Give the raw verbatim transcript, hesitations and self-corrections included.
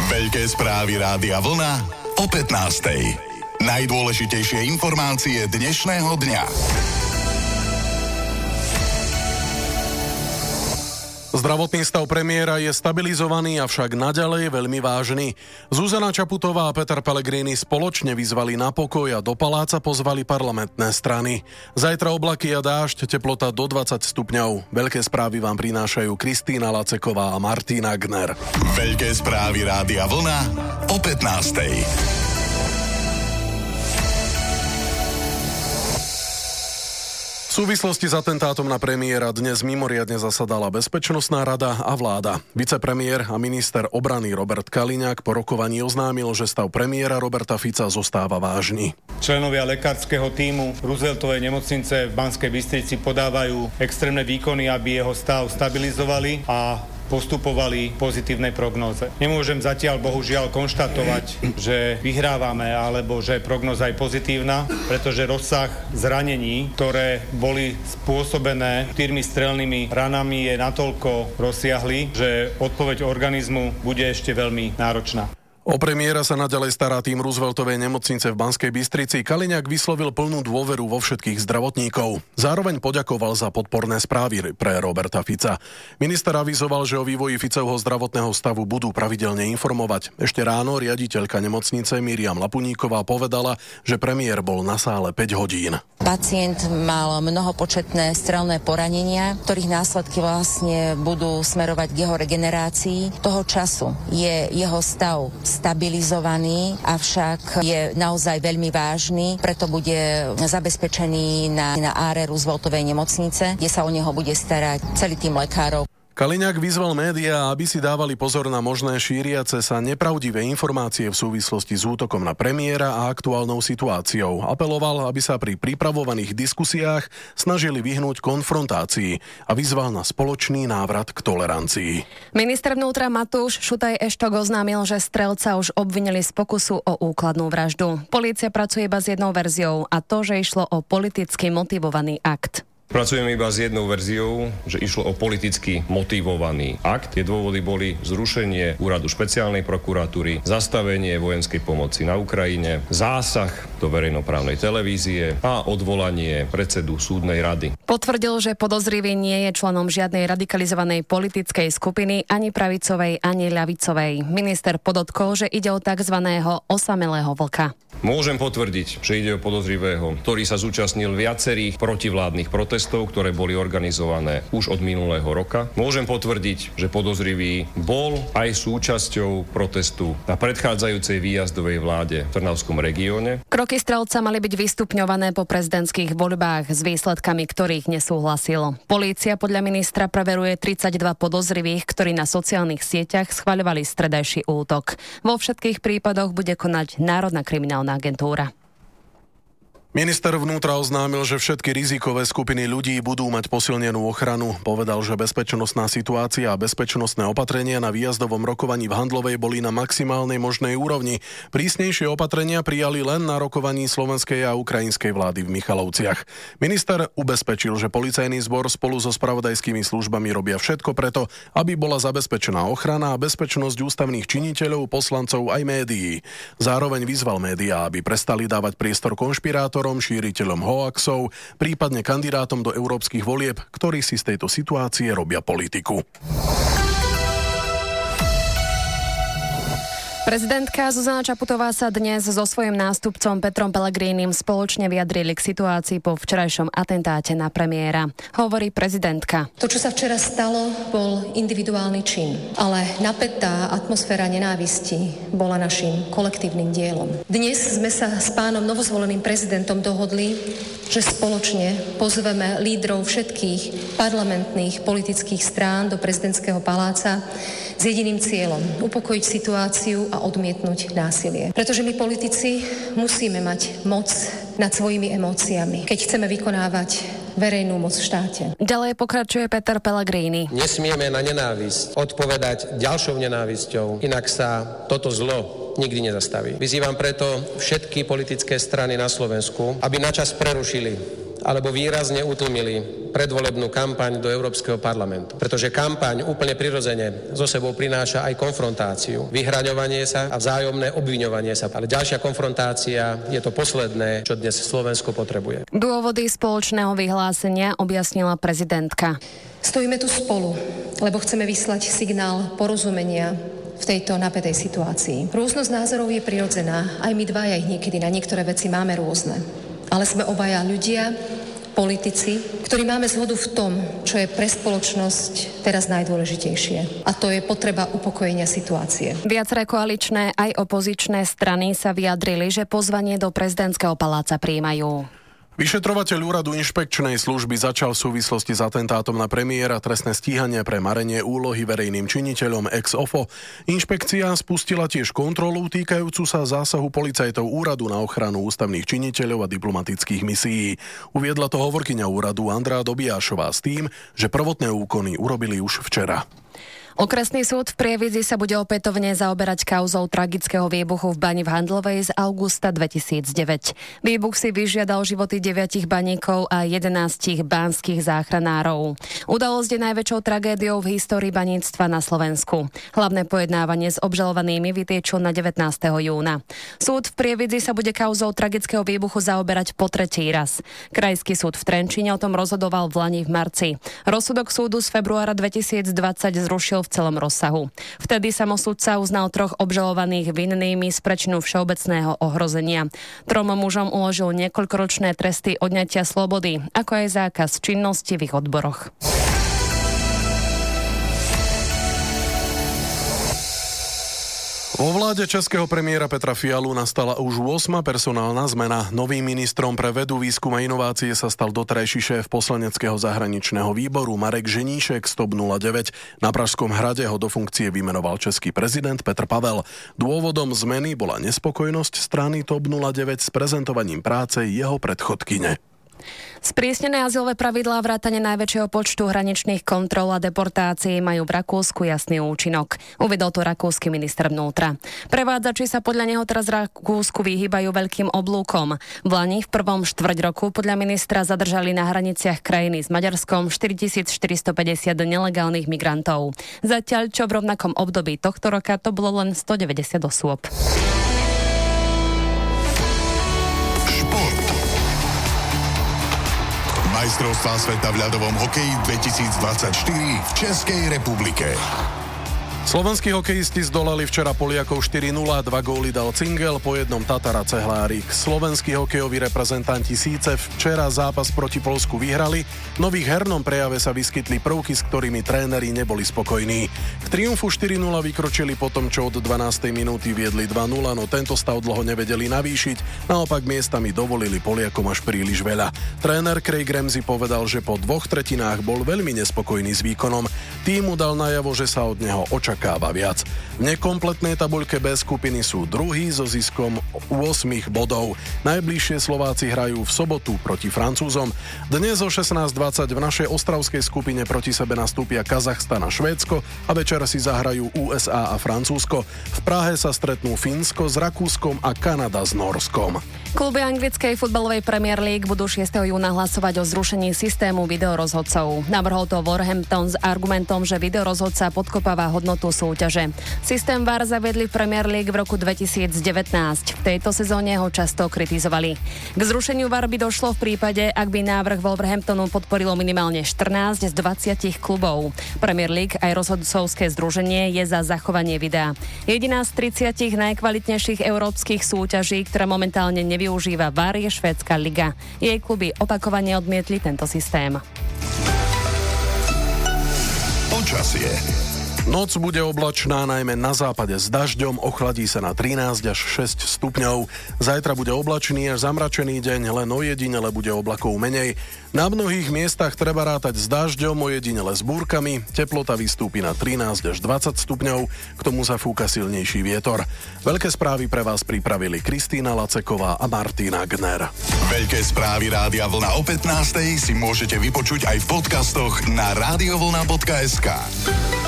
Veľké správy Rádia Vlna o pätnástej. Najdôležitejšie informácie dnešného dňa. Zdravotný stav premiéra je stabilizovaný, avšak naďalej veľmi vážny. Zuzana Čaputová a Peter Pellegrini spoločne vyzvali na pokoj a do paláca pozvali parlamentné strany. Zajtra oblaky a dážď, teplota do dvadsať stupňov. Veľké správy vám prinášajú Kristýna Laceková a Martina Gner. Veľké správy Rádia Vlna o pätnástej. V súvislosti s atentátom na premiéra dnes mimoriadne zasadala Bezpečnostná rada a vláda. Vicepremiér a minister obrany Robert Kaliňák po rokovaní oznámil, že stav premiéra Roberta Fica zostáva vážny. Členovia lekárskeho tímu Rooseveltovej nemocnice v Banskej Bystrici podávajú extrémne výkony, aby jeho stav stabilizovali a postupovali pozitívnej prognóze. Nemôžem zatiaľ bohužiaľ konštatovať, že vyhrávame alebo že prognóza je pozitívna, pretože rozsah zranení, ktoré boli spôsobené štyrmi strelnými ranami, je natoľko rozsiahly, že odpoveď organizmu bude ešte veľmi náročná. O premiéra sa naďalej stará tým Rooseveltovej nemocnice v Banskej Bystrici. Kaliňák vyslovil plnú dôveru vo všetkých zdravotníkov. Zároveň poďakoval za podporné správy pre Roberta Fica. Minister avizoval, že o vývoji Ficovho zdravotného stavu budú pravidelne informovať. Ešte ráno riaditeľka nemocnice Miriam Lapuníková povedala, že premiér bol na sále päť hodín. Pacient mal mnohopočetné strelné poranenia, ktorých následky vlastne budú smerovať k jeho regenerácii. Toho času je jeho stav stabilizovaný, avšak je naozaj veľmi vážny, preto bude zabezpečený na, na áre Rooseveltovej nemocnice, kde sa o neho bude starať celý tým lekárov. Kaliňák vyzval médiá, aby si dávali pozor na možné šíriace sa nepravdivé informácie v súvislosti s útokom na premiéra a aktuálnou situáciou. Apeloval, aby sa pri pripravovaných diskusiách snažili vyhnúť konfrontácii a vyzval na spoločný návrat k tolerancii. Minister vnútra Matúš Šutaj Eštok oznámil, že strelca už obvinili z pokusu o úkladnú vraždu. Polícia pracuje iba s jednou verziou, a to, že išlo o politicky motivovaný akt. Pracujeme iba s jednou verziou, že išlo o politicky motivovaný akt. Tie dôvody boli zrušenie úradu špeciálnej prokuratúry, zastavenie vojenskej pomoci na Ukrajine, zásah do verejnoprávnej televízie a odvolanie predsedu súdnej rady. Potvrdil, že podozrivý nie je členom žiadnej radikalizovanej politickej skupiny, ani pravicovej, ani ľavicovej. Minister podotkol, že ide o takzvaného osamelého vlka. Môžem potvrdiť, že ide o podozrivého, ktorý sa zúčastnil viacerých protivládnych protestov, ktoré boli organizované už od minulého roka. Môžem potvrdiť, že podozrivý bol aj súčasťou protestu na predchádzajúcej výjazdovej vláde v Trnavskom regióne. Kroky strelca mali byť vystupňované po prezidentských voľbách, s výsledkami ktorých nesúhlasil. Polícia podľa ministra preveruje tridsaťdva podozrivých, ktorí na sociálnych sieťach schvaľovali stredajší útok. Vo všetkých prípadoch bude konať Národná kriminálna agentúra. Minister vnútra oznámil, že všetky rizikové skupiny ľudí budú mať posilnenú ochranu. Povedal, že bezpečnostná situácia a bezpečnostné opatrenia na výjazdovom rokovaní v Handlovej boli na maximálnej možnej úrovni. Prísnejšie opatrenia prijali len na rokovaní slovenskej a ukrajinskej vlády v Michalovciach. Minister ubezpečil, že policajný zbor spolu so spravodajskými službami robia všetko preto, aby bola zabezpečená ochrana a bezpečnosť ústavných činiteľov, poslancov aj médií. Zároveň vyzval médiá, aby prestali dávať priestor konšpirátorom, šíriteľom hoaxov, prípadne kandidátom do európskych volieb, ktorí si z tejto situácie robia politiku. Prezidentka Zuzana Čaputová sa dnes so svojím nástupcom Petrom Pellegrinim spoločne vyjadrili k situácii po včerajšom atentáte na premiéra. Hovorí prezidentka. To, čo sa včera stalo, bol individuálny čin, ale napätá atmosféra nenávisti bola našim kolektívnym dielom. Dnes sme sa s pánom novozvoleným prezidentom dohodli, že spoločne pozveme lídrov všetkých parlamentných politických strán do prezidentského paláca s jediným cieľom upokojiť situáciu a odmietnúť násilie. Pretože my politici musíme mať moc nad svojimi emóciami, keď chceme vykonávať verejnú moc v štáte. Ďalej pokračuje Peter Pellegrini. Nesmieme na nenávisť odpovedať ďalšou nenávisťou, inak sa toto zlo nikdy nezastaví. Vyzývam preto všetky politické strany na Slovensku, aby načas prerušili alebo výrazne utlmili predvolebnú kampaň do Európskeho parlamentu. Pretože kampaň úplne prirodzene zo sebou prináša aj konfrontáciu, vyhraňovanie sa a vzájomné obviňovanie sa. Ale ďalšia konfrontácia je to posledné, čo dnes Slovensko potrebuje. Dôvody spoločného vyhlásenia objasnila prezidentka. Stojíme tu spolu, lebo chceme vyslať signál porozumenia v tejto napätej situácii. Rôznosť názorov je prirodzená, aj my dvaja ich niekedy na niektoré veci máme rôzne. Ale sme obaja ľudia, politici, ktorí máme zhodu v tom, čo je pre spoločnosť teraz najdôležitejšie. A to je potreba upokojenia situácie. Viaceré koaličné aj opozičné strany sa vyjadrili, že pozvanie do prezidentského paláca prijímajú. Vyšetrovateľ úradu inšpekčnej služby začal v súvislosti s atentátom na premiéra trestné stíhanie pre marenie úlohy verejným činiteľom ex ofo. Inšpekcia spustila tiež kontrolu týkajúcu sa zásahu policajtov úradu na ochranu ústavných činiteľov a diplomatických misií. Uviedla to hovorkyňa úradu Andrea Dobiášová s tým, že prvotné úkony urobili už včera. Okresný súd v Prievidzi sa bude opätovne zaoberať kauzou tragického výbuchu v bani v Handlovej z augusta dvetisícdeväť. Výbuch si vyžiadal životy deviatich baníkov a jedenástich banských záchranárov. Udalosť je najväčšou tragédiou v histórii baníctva na Slovensku. Hlavné pojednávanie s obžalovanými vytiečil na devätnásteho júna. Súd v Prievidzi sa bude kauzou tragického výbuchu zaoberať po tretí raz. Krajský súd v Trenčíne o tom rozhodoval v lani v marci. Rozsudok súdu z februára dvetisícdvadsať zrušil v celom rozsahu. Vtedy samosudca uznal troch obžalovaných vinnými z prečinu všeobecného ohrozenia. Trom mužom uložil niekoľkoročné tresty odňatia slobody, ako aj zákaz činnosti v ich odboroch. Vo vláde českého premiéra Petra Fialu nastala už ôsma personálna zmena. Novým ministrom pre vedu, výskum a inovácie sa stal doterajší šéf poslaneckého zahraničného výboru Marek Ženíšek z TOP nula deväť. Na Pražskom hrade ho do funkcie vymenoval český prezident Petr Pavel. Dôvodom zmeny bola nespokojnosť strany TOP nula deväť s prezentovaním práce jeho predchodkyne. Sprísnené azylové pravidlá vrátane najväčšieho počtu hraničných kontrol a deportácií majú v Rakúsku jasný účinok. Uvedol to rakúsky minister vnútra. Prevádzači sa podľa neho teraz Rakúsku vyhýbajú veľkým oblúkom. V lani v prvom štvrť roku podľa ministra zadržali na hraniciach krajiny s Maďarskom štyritisícštyristopäťdesiat nelegálnych migrantov. Zatiaľ, čo v rovnakom období tohto roka to bolo len stodeväťdesiat osôb. Majstrovstvá sveta v ľadovom hokeji dvetisícdvadsaťštyri v Českej republike. Slovenskí hokejisti zdolali včera Poliakov štyri nula, dva góly dal Cingel, po jednom Tatara Cehlárik. Slovenskí hokejoví reprezentanti síce včera zápas proti Poľsku vyhrali, no v ich hernom prejave sa vyskytli prvky, s ktorými tréneri neboli spokojní. K triumfu štyri nula vykročili potom, čo od dvanástej minúty viedli dva nula, no tento stav dlho nevedeli navýšiť, naopak miestami dovolili Poliakom až príliš veľa. Tréner Craig Ramsey povedal, že po dvoch tretinách bol veľmi nespokojný s výkonom. Tým mu dal najavo, že sa od neho očakáva viac. V nekompletnej tabuľke B skupiny sú druhý so ziskom osem bodov. Najbližšie Slováci hrajú v sobotu proti Francúzom. Dnes o šestnásť dvadsať v našej ostravskej skupine proti sebe nastúpia Kazachstan a Švédsko a večer si zahrajú ú es á a Francúzsko. V Prahe sa stretnú Fínsko s Rakúskom a Kanada s Norskom. Kluby anglickej futbalovej Premier League budú šiesteho júna hlasovať o zrušení systému videorozhodcov. Navrhol to Wolverhampton s argumentom, že videorozhodca podkopáva hodnotu súťaže. Systém vé á er zaviedli v Premier League v roku dvetisícdevätnásť. V tejto sezóne ho často kritizovali. K zrušeniu vé á er by došlo v prípade, ak by návrh Wolverhamptonu podporilo minimálne štrnásť z dvadsiatich klubov. Premier League aj rozhodcovské združenie je za zachovanie videa. Jediná z tridsiatich najkvalitnejších európskych súťaží, ktorá momentálne nevyužíva vé á er, je švédska liga. Jej kluby opakovane odmietli tento systém. Počasie. Noc bude oblačná, najmä na západe s dažďom, ochladí sa na trinásť až šesť stupňov. Zajtra bude oblačný až zamračený deň, len ojedinele bude oblakov menej. Na mnohých miestach treba rátať s dažďom, ojedinele s búrkami. Teplota vystúpi na trinásť až dvadsať stupňov, k tomu zafúka silnejší vietor. Veľké správy pre vás pripravili Kristýna Laceková a Martina Gner. Veľké správy Rádia Vlna o pätnástej si môžete vypočuť aj v podcastoch na radiovlna bodka es ká.